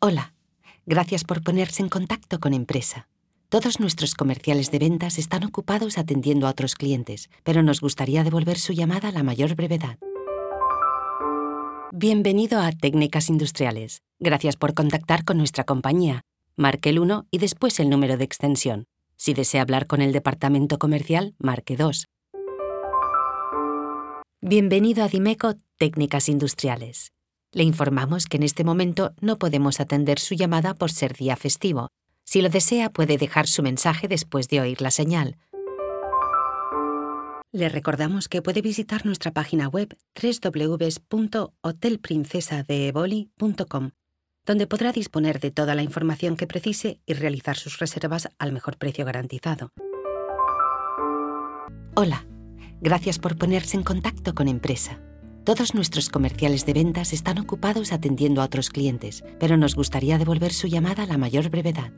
Hola, gracias por ponerse en contacto con Empresa. Todos nuestros comerciales de ventas están ocupados atendiendo a otros clientes, pero nos gustaría devolver su llamada a la mayor brevedad. Bienvenido a Técnicas Industriales. Gracias por contactar con nuestra compañía. Marque el 1 y después el número de extensión. Si desea hablar con el departamento comercial, marque 2. Bienvenido a Dimeco Técnicas Industriales. Le informamos que en este momento no podemos atender su llamada por ser día festivo. Si lo desea, puede dejar su mensaje después de oír la señal. Le recordamos que puede visitar nuestra página web www.hotelprincesadeeboli.com, donde podrá disponer de toda la información que precise y realizar sus reservas al mejor precio garantizado. Hola, gracias por ponerse en contacto con Empresa. Todos nuestros comerciales de ventas están ocupados atendiendo a otros clientes, pero nos gustaría devolver su llamada a la mayor brevedad.